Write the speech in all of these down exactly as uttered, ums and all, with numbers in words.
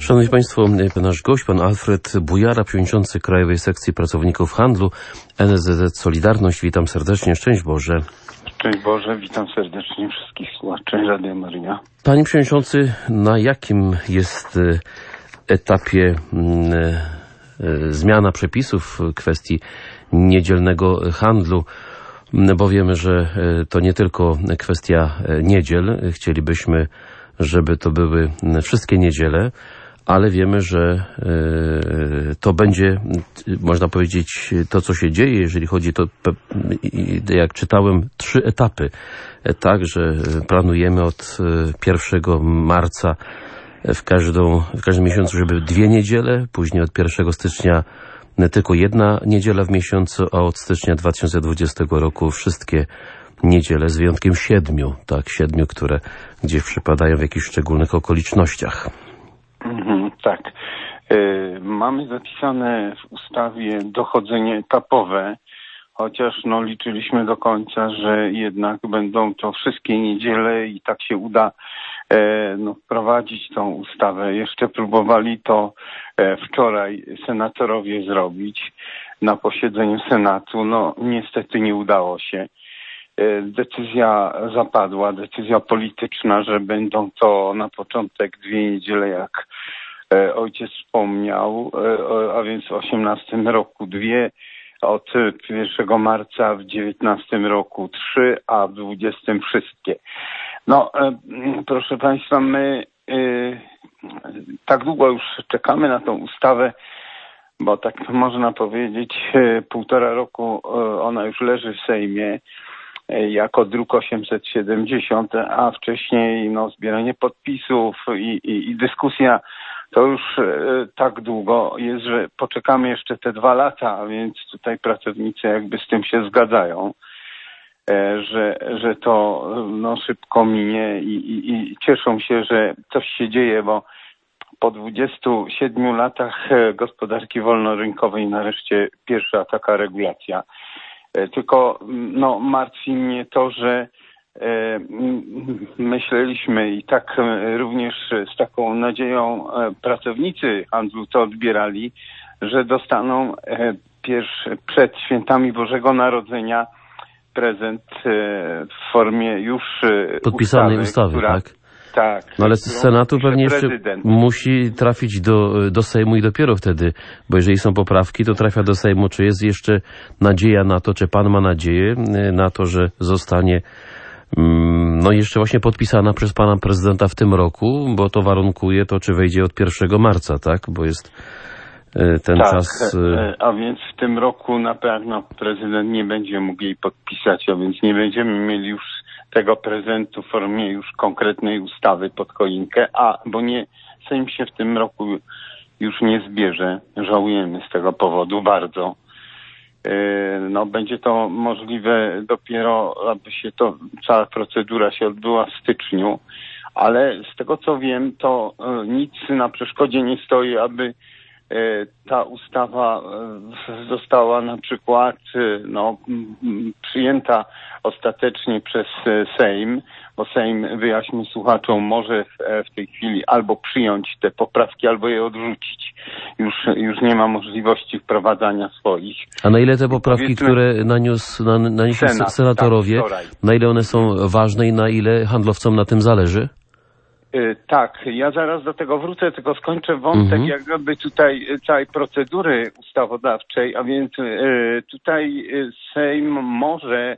Szanowni Państwo, nasz gość, pan Alfred Bujara, przewodniczący Krajowej Sekcji Pracowników Handlu N S Z Z Solidarność. Witam serdecznie. Szczęść Boże. Szczęść Boże, witam serdecznie wszystkich słuchaczy Radia Maryja. Panie przewodniczący, na jakim jest etapie zmiana przepisów w kwestii niedzielnego handlu? Bo wiemy, że to nie tylko kwestia niedziel. Chcielibyśmy, żeby to były wszystkie niedziele, ale wiemy, że to będzie, można powiedzieć, to, co się dzieje, jeżeli chodzi o to, jak czytałem, trzy etapy. Tak, że planujemy od pierwszego marca w, każdą, w każdym miesiącu, żeby dwie niedziele, później od pierwszego stycznia tylko jedna niedziela w miesiącu, a od stycznia dwa tysiące dwudziestego roku wszystkie niedziele, z wyjątkiem siedmiu, tak, siedmiu, które gdzieś przypadają w jakichś szczególnych okolicznościach. Mhm, tak. Y, mamy zapisane w ustawie dochodzenie etapowe, chociaż no, liczyliśmy do końca, że jednak będą to wszystkie niedziele i tak się uda e, no, wprowadzić tą ustawę. Jeszcze próbowali to e, wczoraj senatorowie zrobić na posiedzeniu Senatu. No niestety nie udało się. Decyzja zapadła, decyzja polityczna, że będą to na początek dwie niedziele, jak ojciec wspomniał, a więc w osiemnastym roku dwie, od pierwszego marca w dziewiętnastym roku trzy, a w dwudziestym wszystkie. No, proszę Państwa, my tak długo już czekamy na tą ustawę, bo tak można powiedzieć, półtora roku ona już leży w Sejmie jako druk osiemset siedemdziesiąt, a wcześniej no, zbieranie podpisów i, i, i dyskusja to już e, tak długo jest, że poczekamy jeszcze te dwa lata, a więc tutaj pracownicy jakby z tym się zgadzają, e, że, że to no, szybko minie i, i, i cieszą się, że coś się dzieje, bo po dwudziestu siedmiu latach gospodarki wolnorynkowej nareszcie pierwsza taka regulacja. Tylko no, martwi mnie to, że e, myśleliśmy i tak e, również z taką nadzieją e, pracownicy handlu to odbierali, że dostaną e, pierwszy, przed świętami Bożego Narodzenia prezent e, w formie już e, podpisanej ustawy, ustawy, która, tak? Tak. No ale z Senatu pewnie jeszcze prezydent. musi trafić do, do Sejmu i dopiero wtedy, bo jeżeli są poprawki, to trafia do Sejmu. Czy jest jeszcze nadzieja na to, czy pan ma nadzieję na to, że zostanie no jeszcze właśnie podpisana przez pana prezydenta w tym roku, bo to warunkuje to, czy wejdzie od pierwszego marca, tak? Bo jest ten tak, czas... a więc w tym roku na pewno prezydent nie będzie mógł jej podpisać, a więc nie będziemy mieli już tego prezentu w formie już konkretnej ustawy pod choinkę, a bo nie, Sejm się w tym roku już nie zbierze. Żałujemy z tego powodu bardzo. No, będzie to możliwe dopiero, aby się to, cała procedura się odbyła w styczniu, ale z tego co wiem, to nic na przeszkodzie nie stoi, aby ta ustawa została na przykład no, przyjęta ostatecznie przez Sejm, bo Sejm, wyjaśnię słuchaczom, może w, w tej chwili albo przyjąć te poprawki, albo je odrzucić. Już, już nie ma możliwości wprowadzania swoich. A na ile te poprawki, które naniósł, na, nanieśli Senat, senatorowie, tak, na ile one są ważne i na ile handlowcom na tym zależy? Tak, ja zaraz do tego wrócę, tylko skończę wątek mhm. jakby tutaj całej procedury ustawodawczej, a więc tutaj Sejm może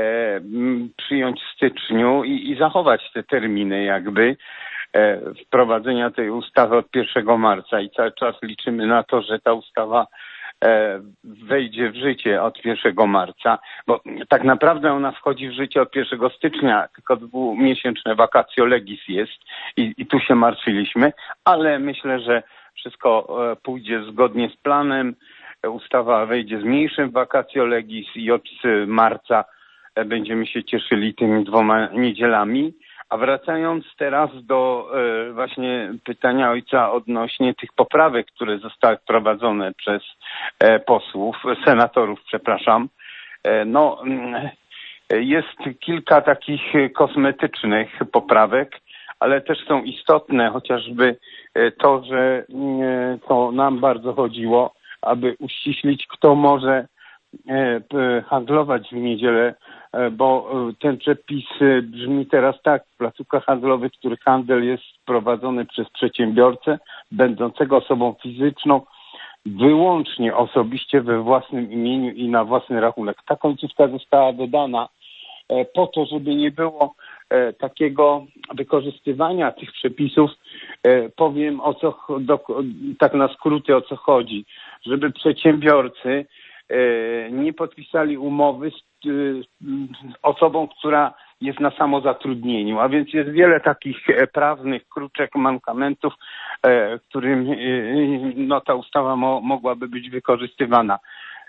przyjąć w styczniu i, i zachować te terminy jakby wprowadzenia tej ustawy od pierwszego marca i cały czas liczymy na to, że ta ustawa wejdzie w życie od pierwszego marca, bo tak naprawdę ona wchodzi w życie od pierwszego stycznia, tylko dwumiesięczne vacatio legis jest i, i tu się martwiliśmy, ale myślę, że wszystko pójdzie zgodnie z planem, ustawa wejdzie z mniejszym vacatio legis i od marca będziemy się cieszyli tymi dwoma niedzielami. A wracając teraz do e, właśnie pytania ojca odnośnie tych poprawek, które zostały wprowadzone przez e, posłów, senatorów, przepraszam, e, no jest kilka takich kosmetycznych poprawek, ale też są istotne, chociażby to, że to nam bardzo chodziło, aby uściślić, kto może handlować w niedzielę, bo ten przepis brzmi teraz tak: w placówkach handlowych, w których handel jest prowadzony przez przedsiębiorcę będącego osobą fizyczną, wyłącznie osobiście we własnym imieniu i na własny rachunek. Ta końcówka została dodana po to, żeby nie było takiego wykorzystywania tych przepisów. Powiem o co, do, tak na skróty o co chodzi. Żeby przedsiębiorcy nie podpisali umowy z osobą, która jest na samozatrudnieniu, a więc jest wiele takich prawnych kruczek, mankamentów, którym no, ta ustawa mo, mogłaby być wykorzystywana.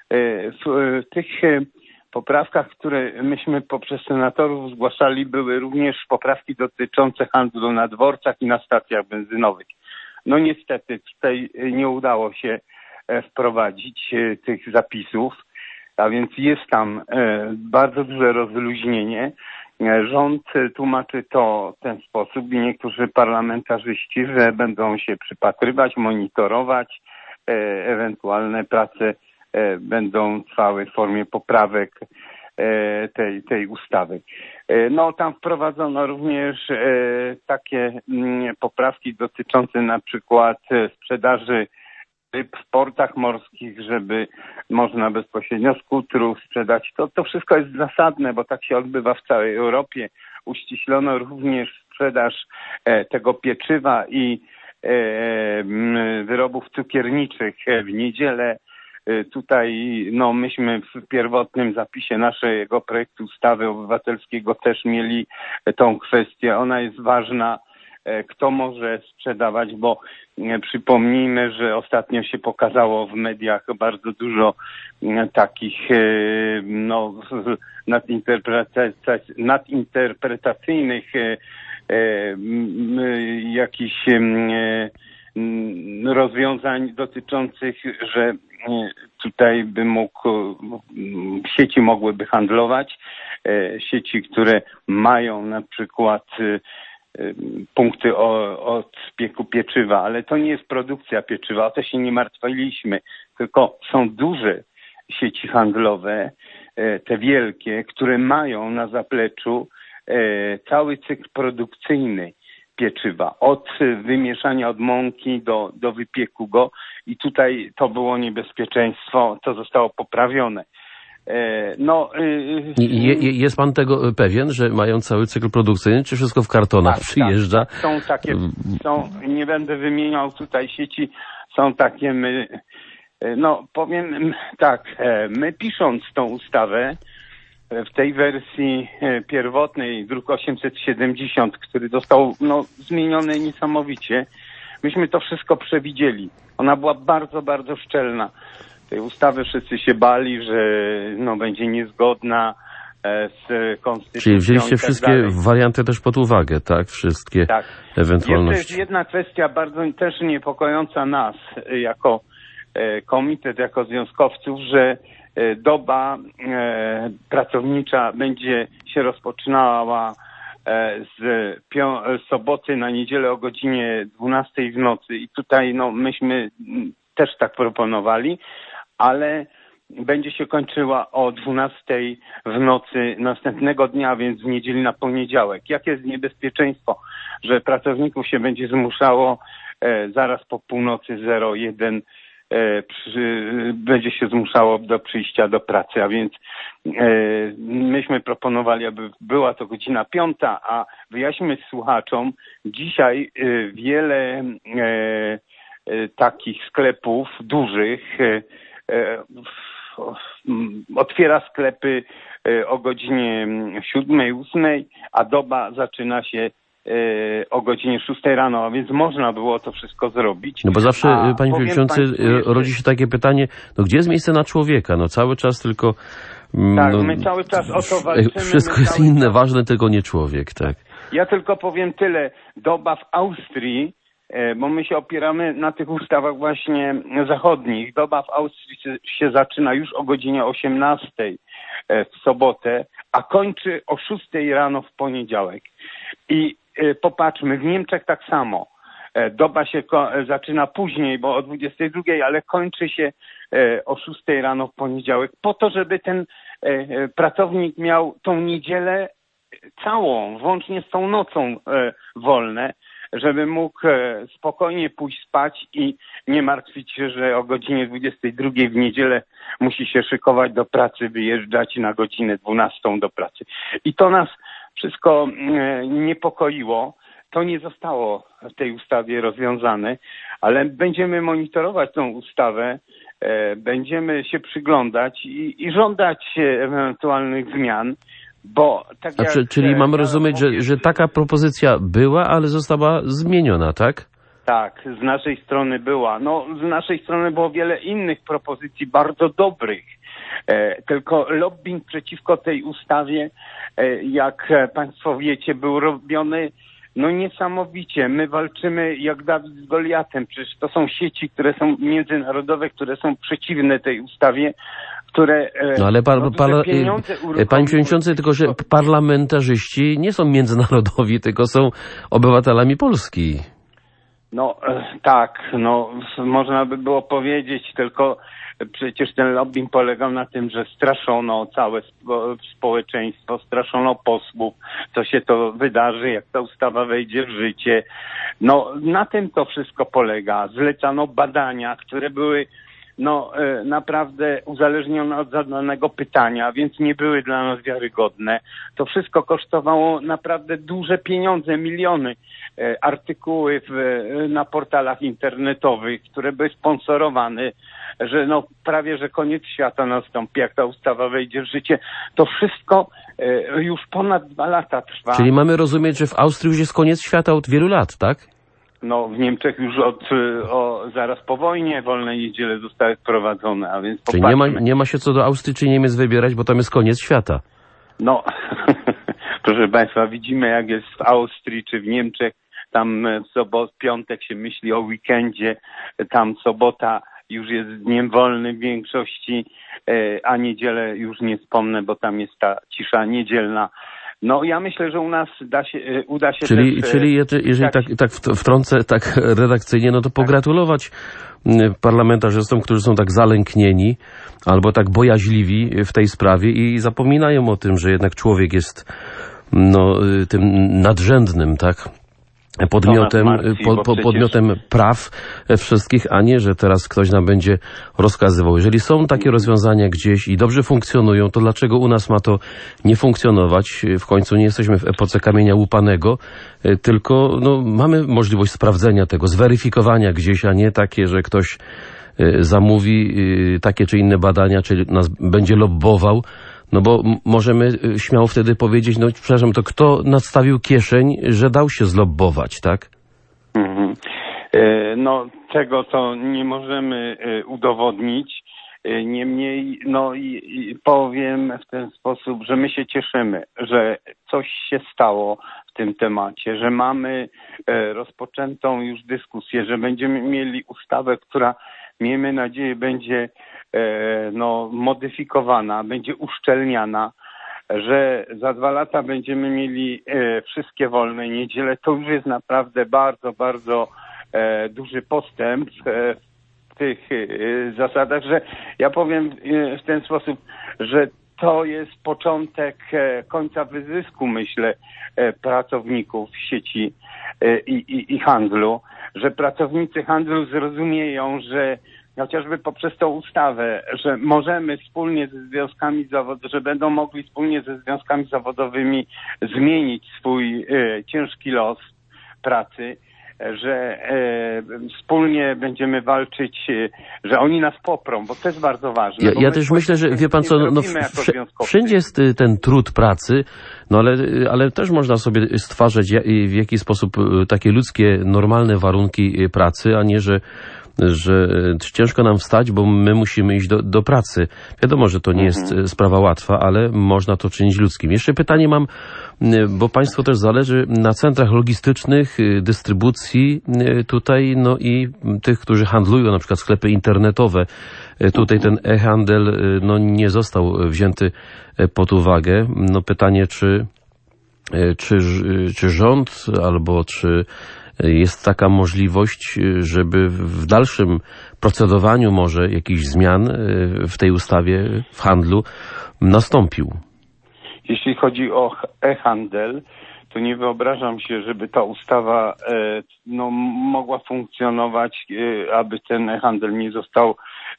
W tych poprawkach, które myśmy poprzez senatorów zgłaszali, były również poprawki dotyczące handlu na dworcach i na stacjach benzynowych. No niestety tutaj nie udało się wprowadzić tych zapisów, a więc jest tam bardzo duże rozluźnienie. Rząd tłumaczy to w ten sposób i niektórzy parlamentarzyści, że będą się przypatrywać, monitorować, ewentualne prace będą trwały w formie poprawek tej, tej ustawy. No tam wprowadzono również takie poprawki dotyczące na przykład sprzedaży ryb w portach morskich, żeby można bezpośrednio z kutrów sprzedać. To, to wszystko jest zasadne, bo tak się odbywa w całej Europie. Uściślono również sprzedaż e, tego pieczywa i e, m, wyrobów cukierniczych w niedzielę. E, tutaj no myśmy w pierwotnym zapisie naszego projektu ustawy obywatelskiego też mieli tą kwestię. Ona jest ważna. Kto może sprzedawać, bo przypomnijmy, że ostatnio się pokazało w mediach bardzo dużo takich no, nadinterpretacyjnych jakichś rozwiązań dotyczących, że tutaj by mógł, sieci mogłyby handlować, sieci, które mają na przykład punkty o, od pieku pieczywa, ale to nie jest produkcja pieczywa, o to się nie martwiliśmy, tylko są duże sieci handlowe, te wielkie, które mają na zapleczu cały cykl produkcyjny pieczywa, od wymieszania od mąki do, do wypieku go i tutaj to było niebezpieczeństwo, to zostało poprawione. No, Je, jest pan tego pewien, że mają cały cykl produkcyjny, czy wszystko w kartonach tak, przyjeżdża? Tak, są takie, są, nie będę wymieniał tutaj sieci, są takie, my, no powiem tak, my pisząc tą ustawę w tej wersji pierwotnej, druk osiemset siedemdziesiąt, który został no, zmieniony niesamowicie, myśmy to wszystko przewidzieli. Ona była bardzo, bardzo szczelna. Tej ustawy wszyscy się bali, że no, będzie niezgodna z konstytucją. Czyli wzięliście tak wszystkie dalej. warianty też pod uwagę, tak? Wszystkie tak. ewentualności. Jeszcze jest jedna kwestia bardzo też niepokojąca nas jako komitet, jako związkowców, że doba pracownicza będzie się rozpoczynała z soboty na niedzielę o godzinie dwunastej w nocy i tutaj no, myśmy też tak proponowali, ale będzie się kończyła o dwunastej w nocy następnego dnia, więc w niedzieli na poniedziałek. Jakie jest niebezpieczeństwo, że pracowników się będzie zmuszało e, zaraz po północy zero jeden e, przy, będzie się zmuszało do przyjścia do pracy, a więc e, myśmy proponowali, aby była to godzina piąta, a wyjaśnijmy słuchaczom, dzisiaj e, wiele e, takich sklepów dużych otwiera sklepy o godzinie siódmej, ósmej, a doba zaczyna się o godzinie szóstej rano, a więc można było to wszystko zrobić. No bo zawsze, a panie przewodniczący, jeszcze... rodzi się takie pytanie, no gdzie jest miejsce na człowieka? No cały czas tylko... Tak, no, my cały czas o to walczymy. Wszystko jest inne, czas... ważne, tylko nie człowiek, tak. Ja tylko powiem tyle. Doba w Austrii, bo my się opieramy na tych ustawach właśnie zachodnich. Doba w Austrii się zaczyna już o godzinie osiemnastej w sobotę, a kończy o szóstej rano w poniedziałek. I popatrzmy, w Niemczech tak samo. Doba się zaczyna później, bo o dwudziestej drugiej, ale kończy się o szóstej rano w poniedziałek, po to, żeby ten pracownik miał tą niedzielę całą, włącznie z tą nocą wolne, żeby mógł spokojnie pójść spać i nie martwić się, że o godzinie dwudziestej drugiej w niedzielę musi się szykować do pracy, wyjeżdżać na godzinę dwunastą do pracy. I to nas wszystko niepokoiło. To nie zostało w tej ustawie rozwiązane, ale będziemy monitorować tą ustawę, będziemy się przyglądać i, i żądać ewentualnych zmian. Bo tak A jak, czy, czyli mamy ja rozumieć, mówię, że, że taka propozycja była, ale została zmieniona, tak? Tak, z naszej strony była. No, z naszej strony było wiele innych propozycji bardzo dobrych. E, tylko lobbying przeciwko tej ustawie, e, jak Państwo wiecie, był robiony no niesamowicie. My walczymy jak Dawid z Goliatem. Przecież to są sieci, które są międzynarodowe, które są przeciwne tej ustawie, które... No ale par, no, par, Panie Przewodniczący, tylko że parlamentarzyści nie są międzynarodowi, tylko są obywatelami Polski. No tak, no można by było powiedzieć, tylko przecież ten lobbying polegał na tym, że straszono całe spo, społeczeństwo, straszono posłów, co się to wydarzy, jak ta ustawa wejdzie w życie. No na tym to wszystko polega. Zlecano badania, które były no naprawdę uzależnione od zadanego pytania, więc nie były dla nas wiarygodne. To wszystko kosztowało naprawdę duże pieniądze, miliony. Artykuły w, na portalach internetowych, które były sponsorowane, że no prawie, że koniec świata nastąpi, jak ta ustawa wejdzie w życie. To wszystko już ponad dwa lata trwa. Czyli mamy rozumieć, że w Austrii już jest koniec świata od wielu lat, tak? No w Niemczech już od, o, zaraz po wojnie wolne niedziele zostały wprowadzone, a więc Czyli nie ma, nie ma się co do Austrii czy Niemiec wybierać, bo tam jest koniec świata. No, proszę Państwa, widzimy jak jest w Austrii czy w Niemczech, tam w sobot, piątek się myśli o weekendzie, tam sobota już jest dniem wolnym w większości, a niedzielę już nie wspomnę, bo tam jest ta cisza niedzielna. No ja myślę, że u nas da się, uda się Czyli, też... czyli jeżeli tak, tak wtrącę tak redakcyjnie, no to pogratulować parlamentarzystom, którzy są tak zalęknieni albo tak bojaźliwi w tej sprawie i zapominają o tym, że jednak człowiek jest no, tym nadrzędnym, tak? Podmiotem, martwi, po, po, podmiotem praw wszystkich, a nie, że teraz ktoś nam będzie rozkazywał. Jeżeli są takie rozwiązania gdzieś i dobrze funkcjonują, to dlaczego u nas ma to nie funkcjonować? W końcu nie jesteśmy w epoce kamienia łupanego, tylko no, mamy możliwość sprawdzenia tego, zweryfikowania gdzieś, a nie takie, że ktoś zamówi takie czy inne badania, czy nas będzie lobbował. No bo możemy śmiało wtedy powiedzieć, no przepraszam, to kto nadstawił kieszeń, że dał się zlobbować, tak? Mhm. No tego to nie możemy udowodnić. Niemniej no i powiem w ten sposób, że my się cieszymy, że coś się stało w tym temacie, że mamy rozpoczętą już dyskusję, że będziemy mieli ustawę, która miejmy nadzieję będzie no, modyfikowana, będzie uszczelniana, że za dwa lata będziemy mieli e, wszystkie wolne niedziele. To już jest naprawdę bardzo, bardzo e, duży postęp e, w tych e, zasadach, że ja powiem e, w ten sposób, że to jest początek e, końca wyzysku, myślę, e, pracowników sieci e, i, i, i handlu, że pracownicy handlu zrozumieją, że chociażby poprzez tą ustawę, że możemy wspólnie ze związkami zawodowymi, że będą mogli wspólnie ze związkami zawodowymi zmienić swój e, ciężki los pracy, że e, wspólnie będziemy walczyć, e, że oni nas poprą, bo to jest bardzo ważne. Ja, ja też myślę, że wie pan co, no, w, wszędzie jest ten trud pracy, no ale, ale też można sobie stwarzać w jakiś sposób takie ludzkie, normalne warunki pracy, a nie, że że ciężko nam wstać, bo my musimy iść do, do pracy. Wiadomo, że to nie jest mhm. sprawa łatwa, ale można to czynić ludzkim. Jeszcze pytanie mam, bo państwo też zależy na centrach logistycznych, dystrybucji tutaj, no i tych, którzy handlują, na przykład sklepy internetowe. Tutaj ten e-handel no, nie został wzięty pod uwagę. No pytanie, czy Czy, czy rząd albo czy jest taka możliwość, żeby w dalszym procedowaniu może jakichś zmian w tej ustawie w handlu nastąpił? Jeśli chodzi o e-handel, to nie wyobrażam się, żeby ta ustawa no, mogła funkcjonować, aby ten e-handel nie został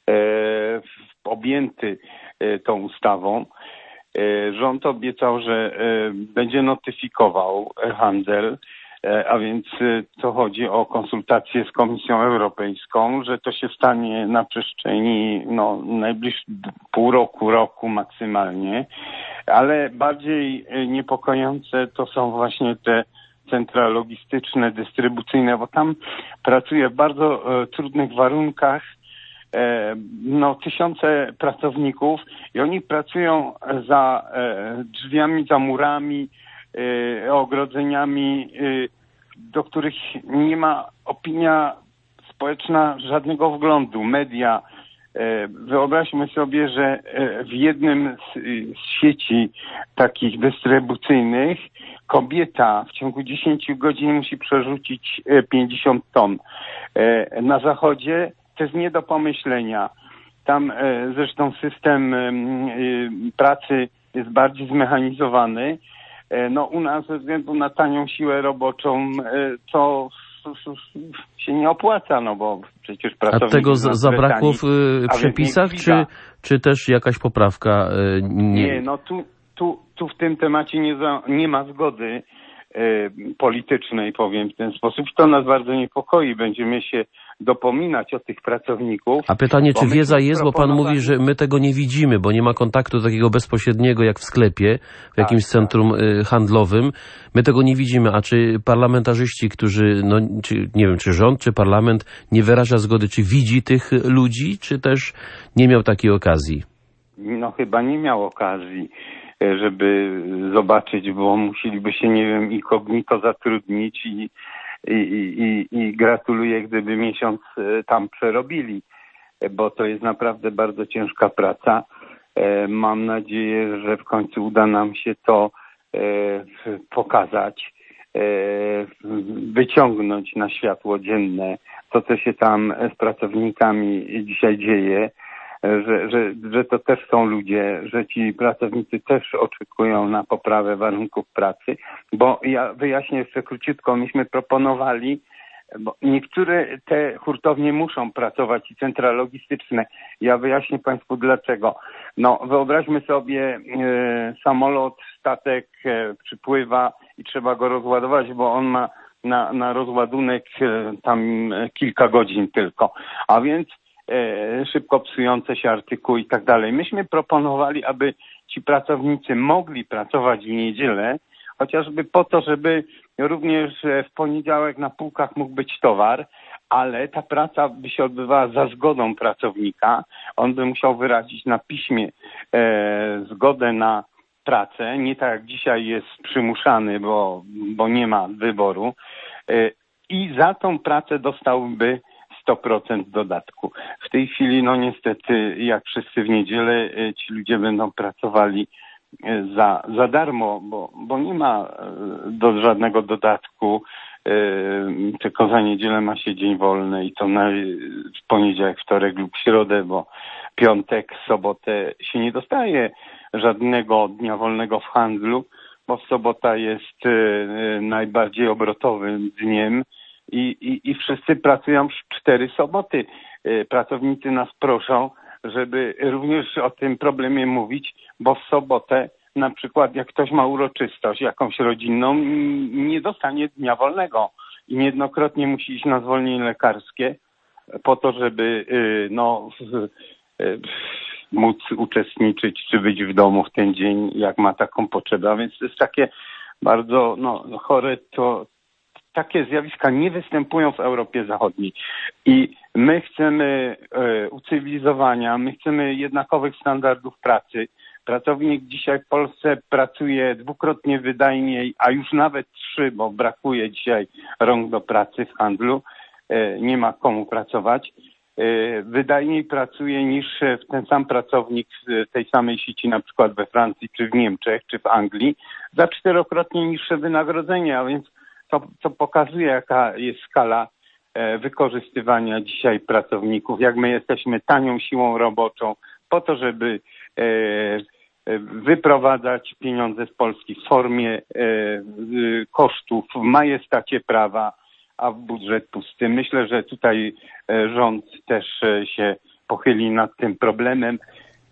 objęty tą ustawą. Rząd obiecał, że będzie notyfikował e-handel, a więc to chodzi o konsultacje z Komisją Europejską, że to się stanie na przestrzeni no, najbliższych pół roku, roku maksymalnie, ale bardziej niepokojące to są właśnie te centra logistyczne, dystrybucyjne, bo tam pracuje w bardzo trudnych warunkach no, tysiące pracowników i oni pracują za drzwiami, za murami, ogrodzeniami, do których nie ma opinia społeczna żadnego wglądu, media. Wyobraźmy sobie, że w jednym z, z sieci takich dystrybucyjnych kobieta w ciągu dziesięciu godzin musi przerzucić pięćdziesiąt ton. Na zachodzie to jest nie do pomyślenia. Tam zresztą system pracy jest bardziej zmechanizowany. No u nas ze względu na tanią siłę roboczą to się nie opłaca, no bo przecież pracownik... A tego zabrakło w przepisach, czy, czy też jakaś poprawka? Nie, nie no tu, tu, tu w tym temacie nie, za, nie ma zgody politycznej, powiem w ten sposób. To nas bardzo niepokoi. Będziemy się dopominać o tych pracowników. A pytanie, czy wiedza jest, bo pan mówi, że my tego nie widzimy, bo nie ma kontaktu takiego bezpośredniego jak w sklepie, w jakimś tak, centrum tak. handlowym. My tego nie widzimy. A czy parlamentarzyści, którzy, no, czy, nie wiem, czy rząd, czy parlament nie wyraża zgody, czy widzi tych ludzi, czy też nie miał takiej okazji? No chyba nie miał okazji, żeby zobaczyć, bo musieliby się, nie wiem, incognito zatrudnić i, i, i, i gratuluję, gdyby miesiąc tam przerobili, bo to jest naprawdę bardzo ciężka praca. Mam nadzieję, że w końcu uda nam się to pokazać, wyciągnąć na światło dzienne to, co się tam z pracownikami dzisiaj dzieje. Że, że, że to też są ludzie, że ci pracownicy też oczekują na poprawę warunków pracy, bo ja wyjaśnię jeszcze króciutko, myśmy proponowali, bo niektóre te hurtownie muszą pracować i centra logistyczne. Ja wyjaśnię Państwu dlaczego. No wyobraźmy sobie e, samolot, statek e, przypływa i trzeba go rozładować, bo on ma na, na rozładunek e, tam kilka godzin tylko, a więc szybko psujące się artykuły i tak dalej. Myśmy proponowali, aby ci pracownicy mogli pracować w niedzielę, chociażby po to, żeby również w poniedziałek na półkach mógł być towar, ale ta praca by się odbywała za zgodą pracownika. On by musiał wyrazić na piśmie e, zgodę na pracę, nie tak jak dzisiaj jest przymuszany, bo, bo nie ma wyboru. E, I za tą pracę dostałby sto procent dodatku. W tej chwili, no niestety, jak wszyscy w niedzielę, ci ludzie będą pracowali za, za darmo, bo, bo nie ma do żadnego dodatku, tylko za niedzielę ma się dzień wolny i to na, w poniedziałek, wtorek lub środę, bo piątek, sobotę się nie dostaje żadnego dnia wolnego w handlu, bo sobota jest najbardziej obrotowym dniem, I, i, I wszyscy pracują w cztery soboty. Pracownicy nas proszą, żeby również o tym problemie mówić, bo w sobotę na przykład jak ktoś ma uroczystość jakąś rodzinną, nie dostanie dnia wolnego i niejednokrotnie musi iść na zwolnienie lekarskie po to, żeby no, móc uczestniczyć czy być w domu w ten dzień, jak ma taką potrzebę. A więc to jest takie bardzo no, chore to. Takie zjawiska nie występują w Europie Zachodniej i my chcemy e, ucywilizowania, my chcemy jednakowych standardów pracy. Pracownik dzisiaj w Polsce pracuje dwukrotnie wydajniej, a już nawet trzy, bo brakuje dzisiaj rąk do pracy w handlu, e, nie ma komu pracować. wydajniej pracuje niż ten sam pracownik z tej samej sieci, na przykład we Francji, czy w Niemczech, czy w Anglii, za czterokrotnie niższe wynagrodzenie, a więc to, to pokazuje, jaka jest skala wykorzystywania dzisiaj pracowników, jak my jesteśmy tanią siłą roboczą po to, żeby wyprowadzać pieniądze z Polski w formie kosztów w majestacie prawa, a w budżet pusty. Myślę, że tutaj rząd też się pochyli nad tym problemem.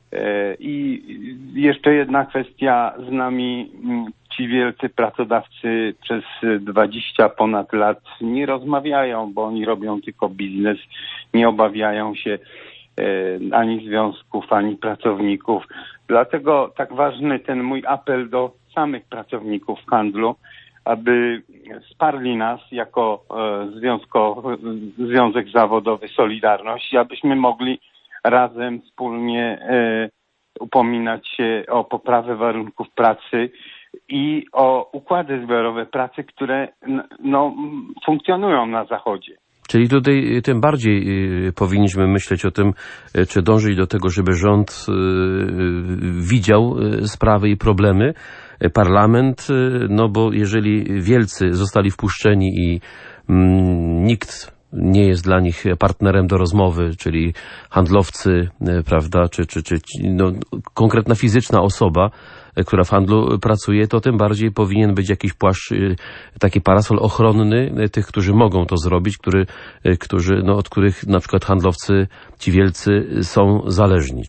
I jeszcze jedna kwestia. Z nami ci wielcy pracodawcy przez dwadzieścia ponad lat nie rozmawiają, bo oni robią tylko biznes, nie obawiają się ani związków, ani pracowników. Dlatego tak ważny ten mój apel do samych pracowników w handlu, aby wsparli nas jako związko, Związek Zawodowy Solidarność, abyśmy mogli razem, wspólnie upominać się o poprawę warunków pracy i o układy zbiorowe pracy, które no, funkcjonują na Zachodzie. Czyli tutaj tym bardziej powinniśmy myśleć o tym, czy dążyć do tego, żeby rząd widział sprawy i problemy, parlament, no bo jeżeli wielcy zostali wpuszczeni i nikt nie jest dla nich partnerem do rozmowy, czyli handlowcy, prawda, czy, czy, czy no, konkretna fizyczna osoba, która w handlu pracuje, to tym bardziej powinien być jakiś płaszcz, taki parasol ochronny tych, którzy mogą to zrobić, który, którzy, no, od których na przykład handlowcy, ci wielcy są zależni.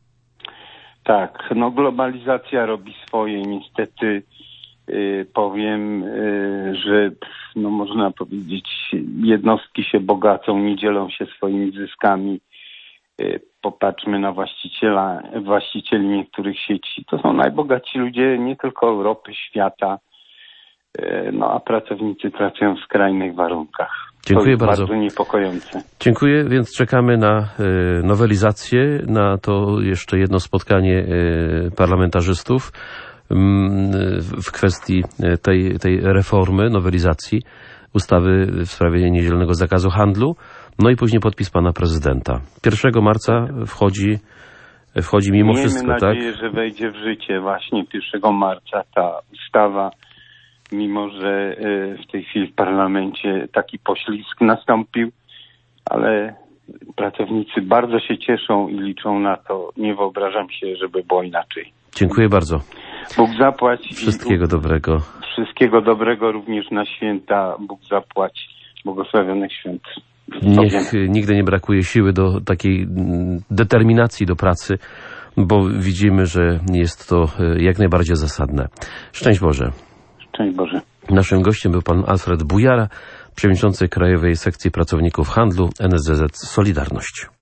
Tak, no globalizacja robi swoje. Niestety yy, powiem, yy, że no można powiedzieć, jednostki się bogacą, nie dzielą się swoimi zyskami. Yy, popatrzmy na właściciela, właścicieli niektórych sieci. To są najbogatsi ludzie nie tylko Europy, świata. Yy, no a pracownicy pracują w skrajnych warunkach. Dziękuję to jest bardzo. bardzo niepokojące. Dziękuję, więc czekamy na y, nowelizację, na to jeszcze jedno spotkanie y, parlamentarzystów y, w kwestii tej, tej reformy, nowelizacji ustawy w sprawie niedzielnego zakazu handlu, no i później podpis pana prezydenta. pierwszego marca wchodzi, wchodzi mimo Miejmy wszystko, nadzieję, tak? że wejdzie w życie właśnie pierwszego marca ta ustawa, mimo że w tej chwili w parlamencie taki poślizg nastąpił, ale pracownicy bardzo się cieszą i liczą na to. Nie wyobrażam się, żeby było inaczej. Dziękuję bardzo. Bóg zapłać. Wszystkiego dobrego. Wszystkiego dobrego również na święta. Bóg zapłać. Błogosławionych świąt. Niech nigdy nie brakuje siły do takiej determinacji do pracy, bo widzimy, że jest to jak najbardziej zasadne. Szczęść Boże. Szczęść Boże. Naszym gościem był pan Alfred Bujara, przewodniczący Krajowej Sekcji Pracowników Handlu N S Z Z Solidarność.